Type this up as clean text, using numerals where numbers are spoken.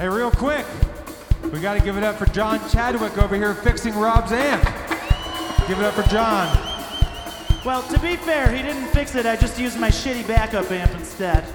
Hey, real quick, we got to give it up for John Chadwick over here fixing Rob's amp. Give it up for John. Well, to be fair, he didn't fix it. I just used my shitty backup amp instead.